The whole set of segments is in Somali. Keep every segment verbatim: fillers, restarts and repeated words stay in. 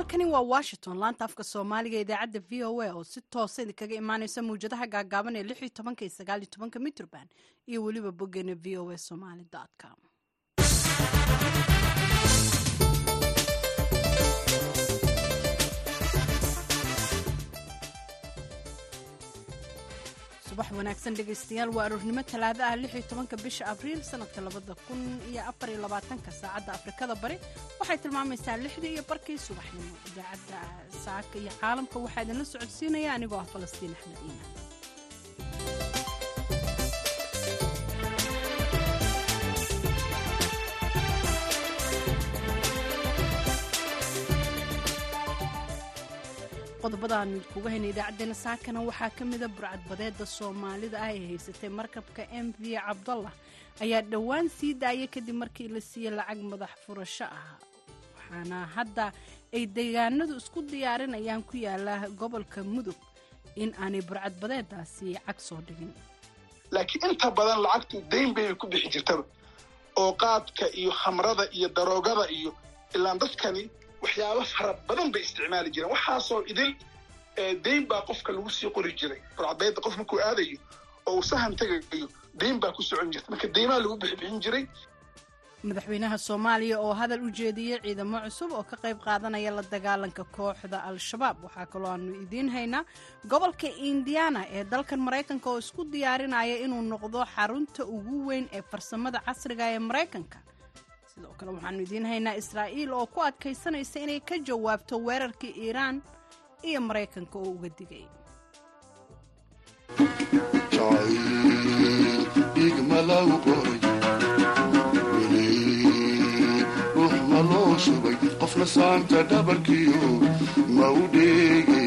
halkani waa washington laanta afka soomaaliga idaacadda v o a oo si toosa idinkaga imaaneysa mawjadaha gaagaaban ee lix iyo tobanka iyo sagaal iyo tobanka mitrban iyo weliba boggeena v o a somali com. subax wanaagsan dhegaystayaal waa aroornimo talaado ah lix iyo tobanka bisha abriil sanadka labada kun iyo afar iyo labaatanka saacadda afrikada bari waxay tilmaamaysaa lixdii iyo barkii subaxnimo. idaacadda saaka iyo caalamka waxaa idinla socodsiinaya anigoo ah falastiin axmed iimaan. qodobadaan kuga hayna idaacadeena saakana waxaa ka mida burcadbadeeda soomaalida ah ee haysatay markabka m v cabdallah ayaa dhowaan sii daayay kadib markii la siiyey lacag madax furasho ah, waxaana hadda ay deegaanadu isku diyaarinayaan ku yaala gobolka mudug in aanay burcadbadeedaasi cag soo dhigin. laakiin inta badan lacagtu dayn bay ku bixi jirtaba oo qaadka iyo khamrada iyo daroogada iyo ilaan dadkani waxyaabo fara badan bay isticmaali jireen. waxaasoo idil dayn baa qofka lagu sii qori jiray. burcadbadeeda qof markuu aadayo oo uu sahan tagayo dayn baa ku socon jirta, marka daymaa lagu bixin jiray. madaxweynaha soomaaliya oo hadal u jeediyey ciidamo cusub oo ka qayb qaadanaya la dagaalanka kooxda al-shabaab. waxaa kaloo aanu idiin haynaa gobolka indiana ee dalkan maraykanka oo isku diyaarinaya inuu noqdo xarunta ugu weyn ee farsamada casriga ee maraykanka. sidoo kale waxaanu idiin haynaa israa'iil oo ku adkaysanaysa inay ka jawaabto weerarkii iiraan iyo maraykanka oo uga digay. qofna saanta dhabarkiyo ma u dheegay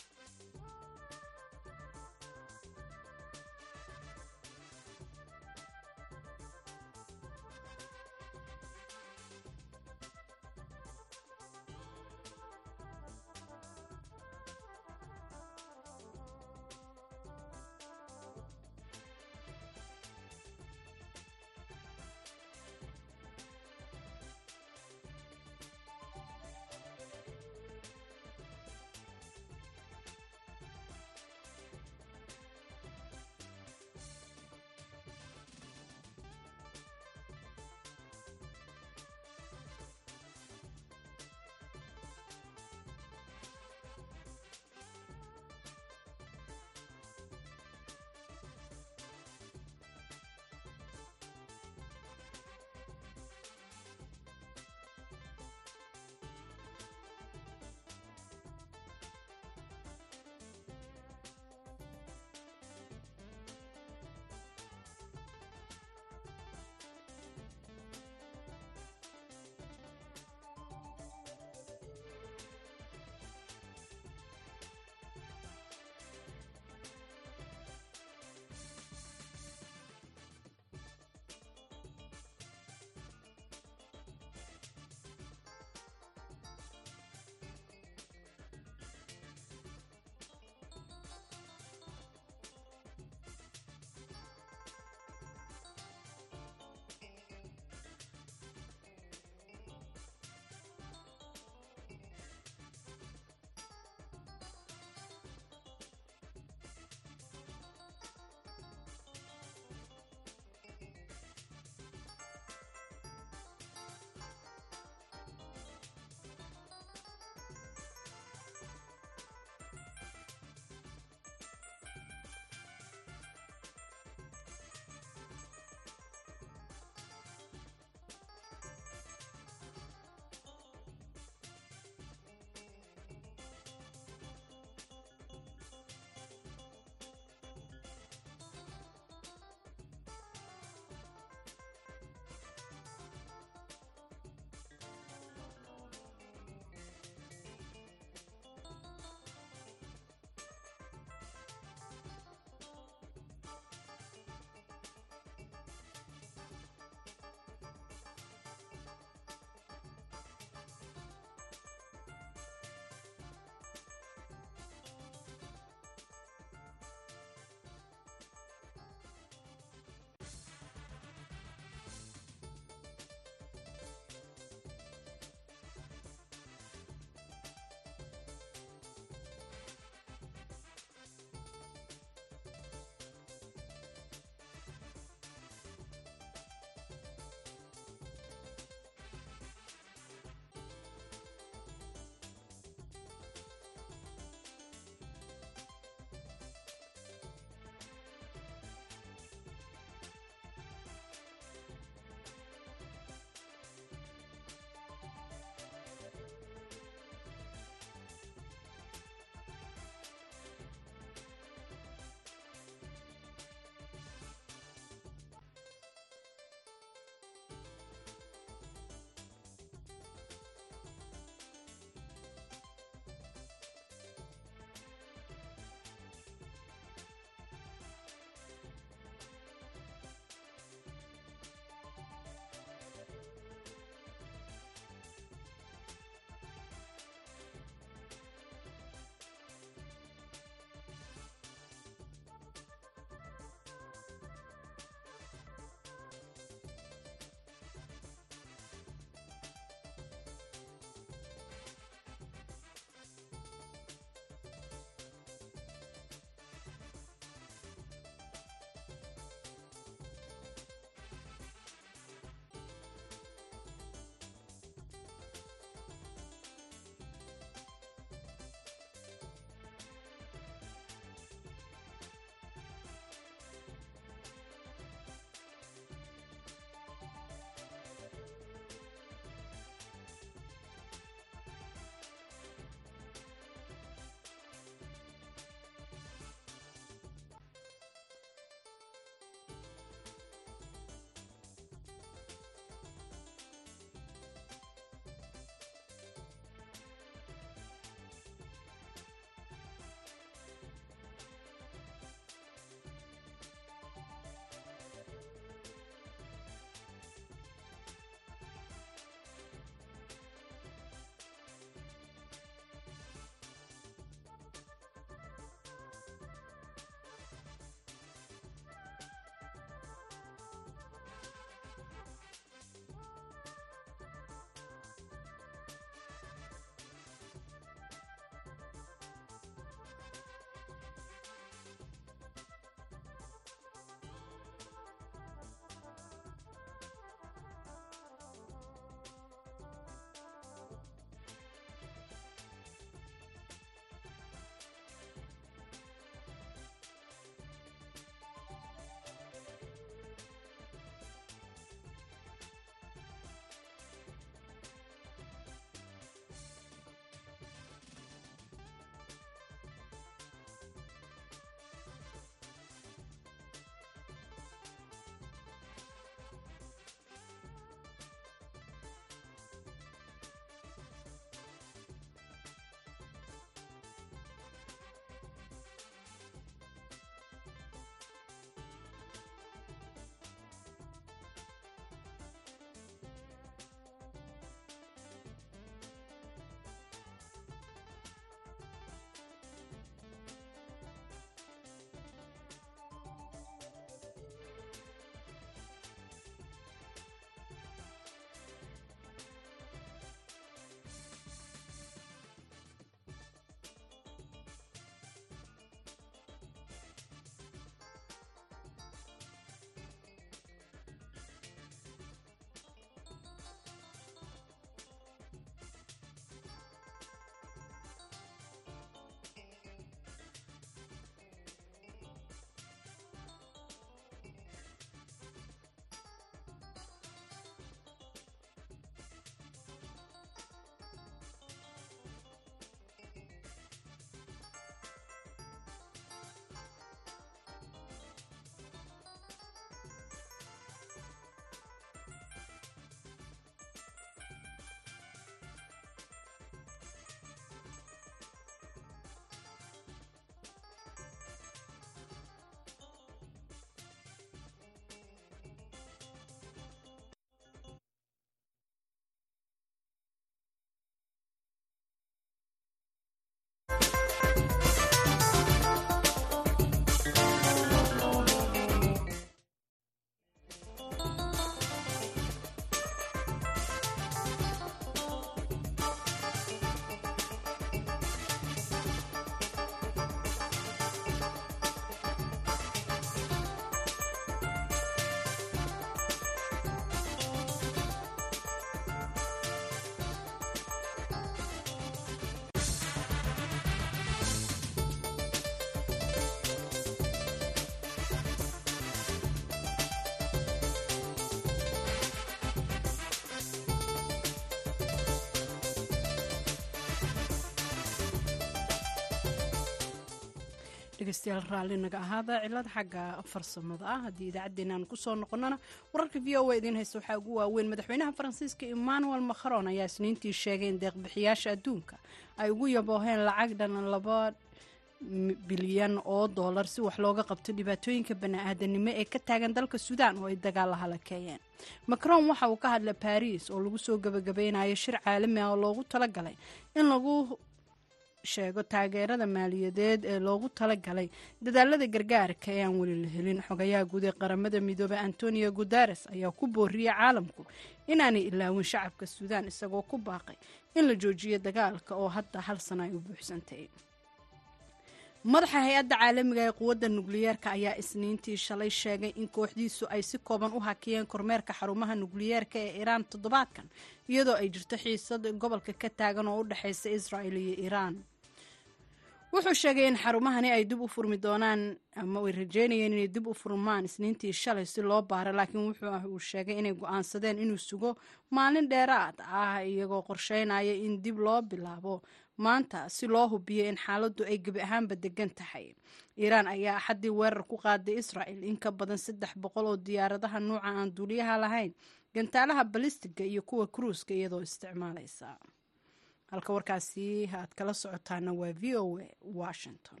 dhegeystayaal raalli naga ahaada cilad xagga farsamada ah haddii idaacaddeenna aan kusoo noqonnana wararka v o a idiin haysta waxaa ugu waaweyn madaxweynaha faransiiska emmanuel macron ayaa isniintii sheegay in deeqbixiyaasha adduunka ay ugu yabooheen lacag dhan laba bilyan oo doolar si wax looga qabto dhibaatooyinka bani-aadanimo ee ka taagan dalka suudaan oo ay dagaal la halakeeyeen. macron waxa uu ka hadlay baris oo lagu soo gabagabeynayo shir caalami ah oo loogu talagalay in lagu sheego taageerada maaliyadeed ee loogu talagalay dadaalada gargaarka ee aan weli la helin. xogayaha guud ee qaramada midoobay antonio guterres ayaa ku booriyey caalamku inaanay ilaawin shacabka suudaan isagoo ku baaqay in la joojiyo dagaalka oo hadda hal sana ay u buuxsantay. madaxa hay-adda caalamiga ee quwadda nukliyeerka ayaa isniintii shalay sheegay in kooxdiisu ay si kooban u hakiyeen kormeerka xarumaha nukliyeerka ee iiraan toddobaadkan iyadoo ay jirto xiisad gobolka ka taagan oo u dhexaysa israa'il iyo iiraan. wuxuu sheegay in xarumahani ay dib u furmi doonaan ama ay rajeynayeen inay dib u furmaan isniintii shalay si loo baaro, laakiin wuxuu sheegay inay go-aansadeen inuu sugo maalin dheeraad ah iyagoo qorsheynaya in dib loo bilaabo maanta si loo hubiyo in xaaladdu ay gebi ahaanba degan tahay. iiraan ayaa axaddii weerar ku qaaday israa'il in ka badan saddex boqol oo diyaaradaha nuuca aan duuliyaha lahayn, gantaalaha balistiga iyo kuwa kruuska iyadoo isticmaalaysa. halka warkaasi aad kala socotaana waa v o a Washington.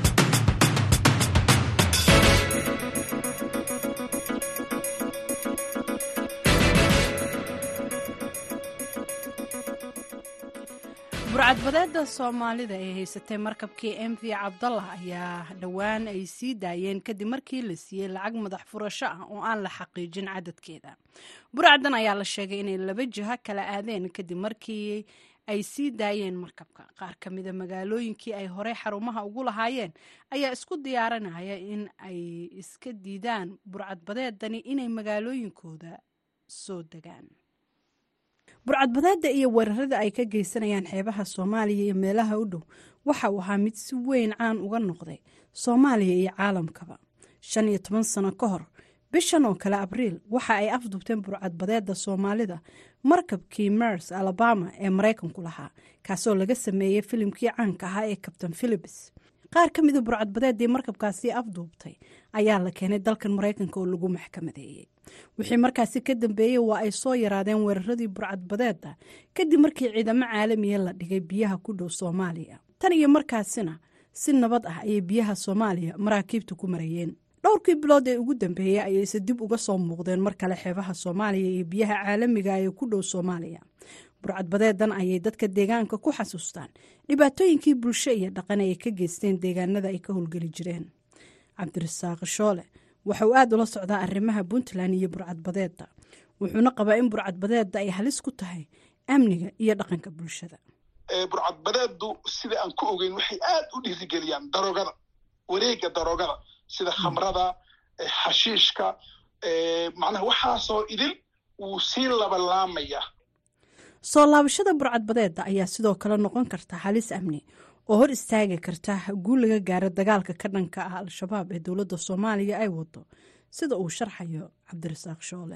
burcadbadeeda soomaalida ee haysatay markabkii m v cabdallah ayaa dhowaan ay sii daayeen kadib markii la siiyey lacag madax furasho ah oo aan la xaqiijin cadadkeeda. burcadan ayaa la sheegay inay laba jiho kala aadeen kadib markii ay sii daayeen markabka. qaar ka mida magaalooyinkii ay horey xarumaha ugu lahaayeen ayaa isku diyaarinaya in ay iska diidaan burcadbadeedani inay magaalooyinkooda soo degaan. burcadbadeeda iyo weerarada ay ka geysanayaan xeebaha soomaaliya iyo meelaha u dhow waxa uu ahaa mid si weyn caan uga noqday soomaaliya iyo caalamkaba. shan iyo toban sano ka hor bishan oo kale abriil waxa ay afduubteen burcadbadeeda soomaalida markabkii mers alabama ee maraykanku lahaa, kaasoo laga sameeyey filimkii caanka ahaa ee kabtan philips. qaar ka mida burcadbadeedii markabkaasi afduubtay ayaa la keenay dalkan maraykanka oo lagu maxkamadeeyey. wixii markaasi ka dambeeyey waa ay soo yaraadeen weeraradii burcadbadeeda kadib markii ciidamo caalamiya la dhigay biyaha ku dhow soomaaliya. tan iyo markaasina si nabad ah ayay biyaha soomaaliya maraakiibta ku marayeen. dhowrkii bilood ee ugu dambeeyey ayayse dib uga soo muuqdeen mar kale xeebaha soomaaliya iyo biyaha caalamiga ee ku dhow soomaaliya. burcadbadeedan ayay dadka deegaanka ku xasuustaan dhibaatooyinkii bulsho iyo dhaqan ay ka geysteen deegaanada ay ka howlgeli jireen. cabdirasaaq shoole waxa uu aada ula socdaa arrimaha puntland iyo burcadbadeeda, wuxuuna qabaa in burcadbadeeda ay halis ku tahay amniga iyo dhaqanka bulshada. burcadbadeedu sida aan ku ogeyn waxay aada u dhiirigeliyaan daroogada, wareega daroogada sida khamrada, xashiishka, macnaha waxaasoo idil wuu sii labalaamaya. soo laabashada burcadbadeeda ayaa sidoo kale noqon karta halis amni oo hor istaagi karta guul laga gaaro dagaalka ka dhanka ah al-shabaab ee dowladda soomaaliya ay wado, sida uu sharxayo cabdirasaaq shoole.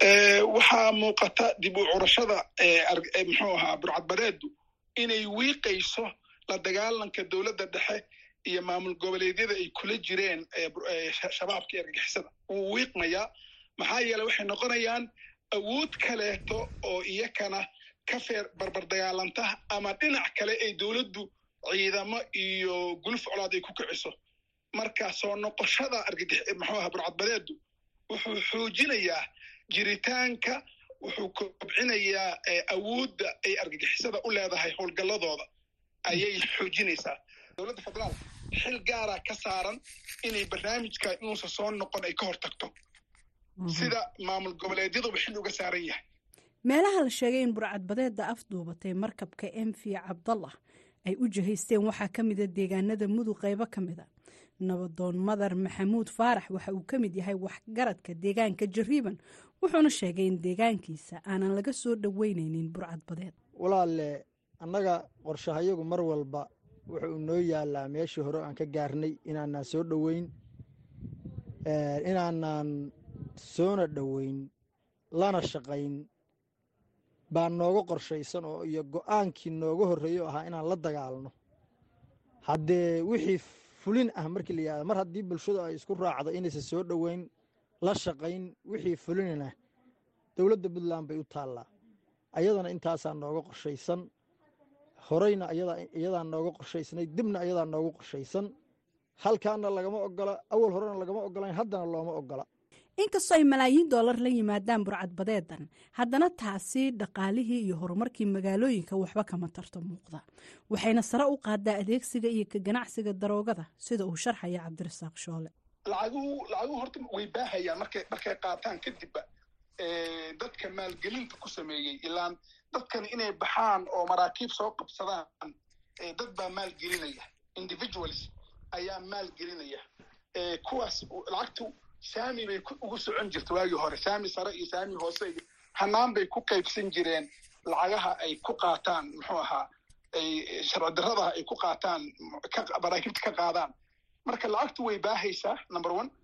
waxaa muuqata dib u curashada muxuu ahaa burcadbadeedu inay wiiqayso la dagaalanka dowladda dhexe iyo maamul goboleedyada ay kula jireen shabaabka iyo argagixisada. wuu wiiqmayaa maxaa yeele waxay noqonayaan awood kaleeto oo iyakana ka feer barbar dagaalanta ama dhinac kale ay dowladdu ciidamo iyo guluf colaad ay ku kiciso. marka soo noqoshada argagix muxuu ahaa burcadbadeedu wuxuu xoojinayaa jiritaanka, wuxuu kobcinayaa awoodda ay argagixisada u leedahay howlgalladooda ayay xoojinaysaa. dowladda federaalka xil gaara ka saaran inay barnaamijka inuusan soo noqon ay ka hortagto, sida maamul goboleedyaduba xil uga saaran yahay. meelaha la sheegay in burcadbadeeda afduubatay markabka m v cabdallah ay u jihaysteen waxaa ka mida deegaanada mudug qaybo ka mida. nabadoon madar maxamuud faarax waxa uu ka mid yahay waxgaradka deegaanka jariiban, wuxuuna sheegay in deegaankiisa aanan laga soo dhoweyneynin burcadbadeed. walaalle annaga qorshahayagu mar walba wuxuu noo yaalaa meeshii hore aan ka gaarnay inaanaan soo dhoweyn inaanaan soona dhoweyn lana shaqayn baa nooga qorshaysan oo iyo go-aankii nooga horreeyo ahaa inaan la dagaalno. haddee wixii fulin ah markii la yihahdo mar haddii bulshadu ay isku raacdo inaysan soo dhoweyn la shaqayn wixii fulinina dowladda puntland bay u taallaa ayadana intaasaa nooga qorshaysan horeyna iyadaa nooga qorshaysnay dibna ayadaa noogu qorshaysan halkaana lagama ogola awal horena lagama ogolayn haddana looma ogola inkastoo ay malaayiin doolar la yimaadaan burcadbadeedan haddana taasi dhaqaalihii iyo horumarkii magaalooyinka waxba kama tarto muuqda waxayna sare u qaadaa adeegsiga iyo ka ganacsiga daroogada sida uu sharxaya cabdirasaaq shoole lacaguhu lacaguhu horta way baahayaan markay markay qaataan kadibba dadka maalgelinta ku sameeyey ilaan dadkan inay baxaan oo maraakiib soo qabsadaan dad baa maalgelinaya individuals ayaa maalgelinaya kuwaas lacagtu saami bay ugu socon jirta waagii hore saami sare iyo saami hoose iyo hanaan bay ku qaybsan jireen lacagaha ay ku qaataan muxuu ahaa ay sharci darrada ay ku qaataan maraakiibta ka qaadaan marka lacagtu way baahaysaa number one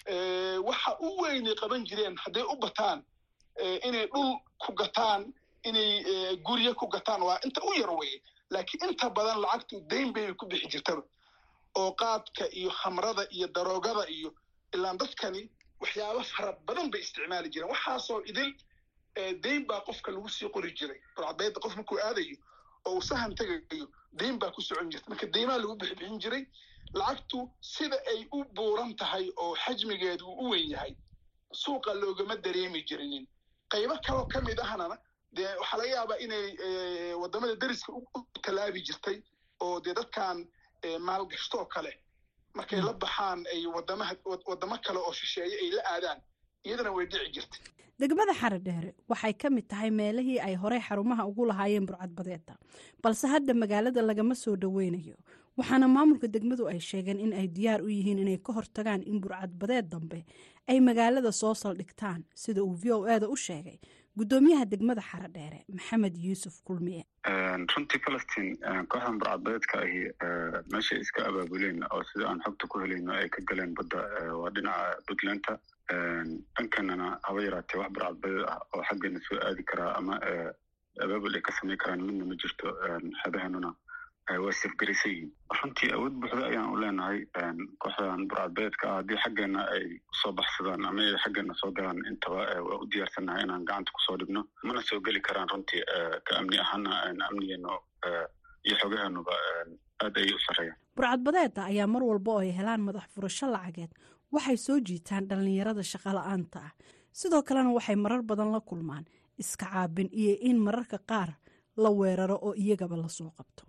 waxa u weynay qaban jireen hadday u bataan inay dhul ku gataan inay guryo ku gataan waa inta u yar weye laakiin inta badan lacagtu dayn bay ku bixi jirtaba oo qaadka iyo khamrada iyo daroogada iyo ilaan dadkani waxyaabo fara badan bay isticmaali jireen waxaasoo idil dayn baa qofka lagu sii qori jiray burcadbadeedda qof markuu aadayo oo uu sahan tegayo dayn baa ku socon jirta marka daymaa lagu bixibixin jiray lacagtu sida ay u buuran tahay oo xajmigeedu uu u weyn yahay suuqa loogama dareemi jirinin qaybo kaloo ka mid ahna dee waxaa laga yaabaa inay waddamada deriska u talaabi jirtay oo dee dadkan maalgashtoo kale markay la baxaan ay wadamaha waddamo kale oo shisheeye ay la aadaan iyadana way dhici jirtay degmada Xaradheere waxay ka mid tahay meelihii ay horey xarumaha ugu lahaayeen burcadbadeedda balse hadda magaalada lagama soo dhaweynayo waxaana maamulka degmadu ay sheegeen in ay diyaar u yihiin inay ka hortagaan in burcadbadeed dambe ay magaalada soo saldhigtaan sida uu v o e da u sheegay gudoomiyaha degmada Xaradheere Maxamed Yuusuf Kulmiye runtii Palestine kooxdan burcadbadeedka ahi meesha iska abaabuleen oo sida aan xogta ku helayno ay ka galeen badda waa dhinaca Puntland dhankanana haba yaraatee wax burcadbadeed ah oo xaggana soo aadi karaa ama abaabul ay ka samayn karaan midna ma jirto xadahanuna waa safgarisay runtii awood buuxda ayaan u leenahay kooxdan burcadbadeedka ah haddii xaggeena ay soo baxsadaan ama ay xaggeena soo galaan intaba waa u diyaarsannahay inaan gacanta kusoo dhigno mana soo geli karaan runtii ka amni ahaana amnigeeno iyo xogaheenuba aad ayay u sarreeyaan burcadbadeedda ayaa mar walba oo ay helaan madax furasho lacageed waxay soo jiitaan dhallinyarada shaqola'aanta ah sidoo kalena waxay marar badan la kulmaan iska caabin iyo in mararka qaar la weeraro oo iyagaba la soo qabto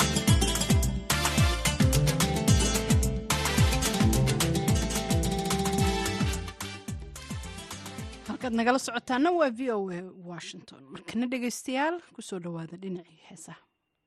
halkaad nagala socotaana waa v o a Washington markana dhegaystayaal kusoo dhawaada dhinacii heesaha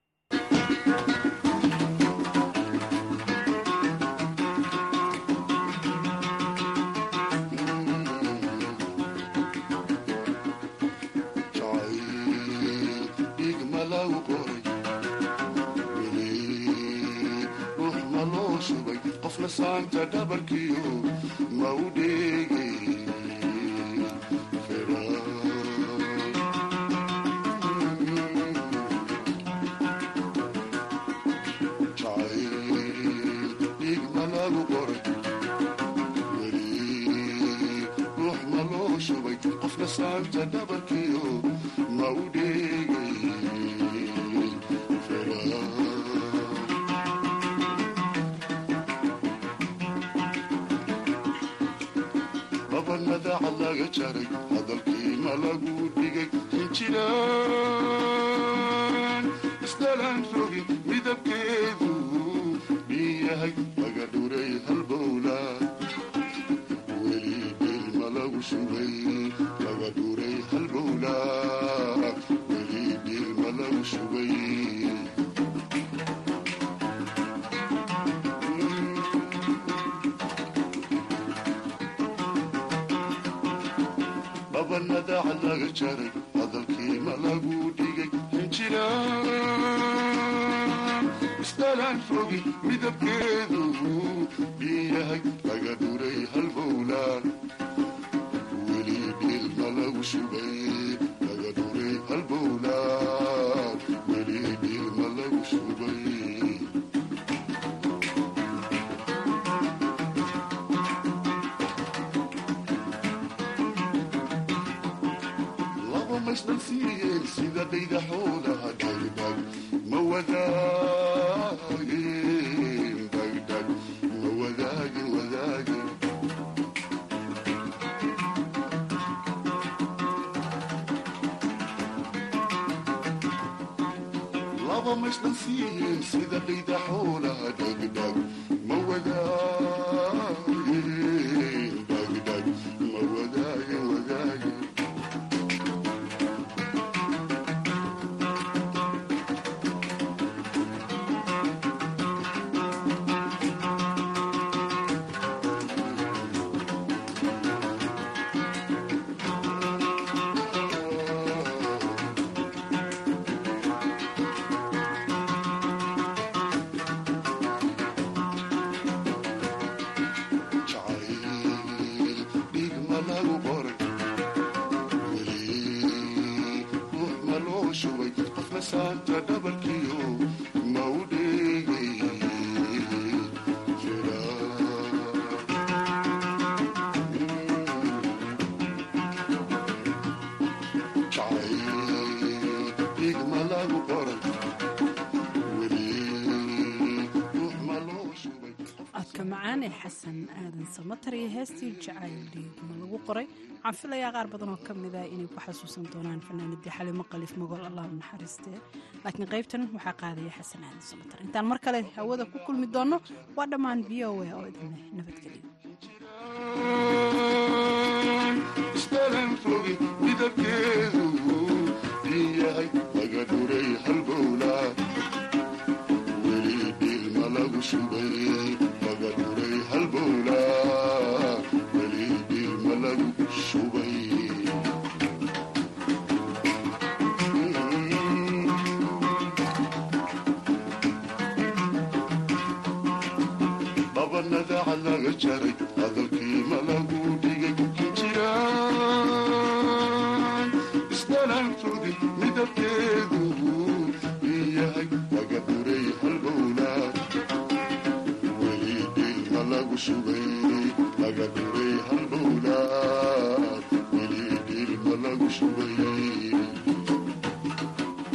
qofna saanta dhabarkiyo ma u dheegay qofna saanta dhabarkiyo ma u dheegay babanadaca laga jaray hadalkii ma lagu dhigay injiraan isdalaan rogin midabkeedu dhiyahay laga dhuray halbowla weli dhil ma lagu shubay laga dhuray halbowla weli dhil ma lagu shubay babanadaca laga jaray hadalkii ma lagu dhigay injiraan isdalaan fogi midabkeedu dhiyahay laga dhuray halbowla weli dhil ma lagu shubay laga dhuray halbowla weli dhil ma lagu shubay isdhalsiiyeen sida dhayda xoolaha dhagdhag ma wadaagin dhagdhag ma wadaagin wadaagin laba ma isdhalsiiyeen sida dhayda xoolaha dhagdhag ma wadaagin dhagdhag ma wadaagin wadaagin xasan aadan samatar iyo heestii jacayl dhiigma lagu qoray waxaan filayaa qaar badan oo ka mid ah inay ku xasuusan doonaan fanaanadii xalimo qaliif magool allah u naxariistee laakiin qaybtan waxaa qaadaya xasan aadan samatar intaan mar kale hawada ku kulmi doonno waa dhammaan v o a oo idin leh nabadgelyo isdalan fogi midabkeedu yahay laga dhuray halbowla weli dhilma lagu shubay laga dhuray halbowla weli dhilma lagu shubay dhabanadaca laga jaray hadalkii ma lagu dhigay jiraan isdalan fogi midabkeedu yahay laga dhuray halbowla weli dhilma lagu shubay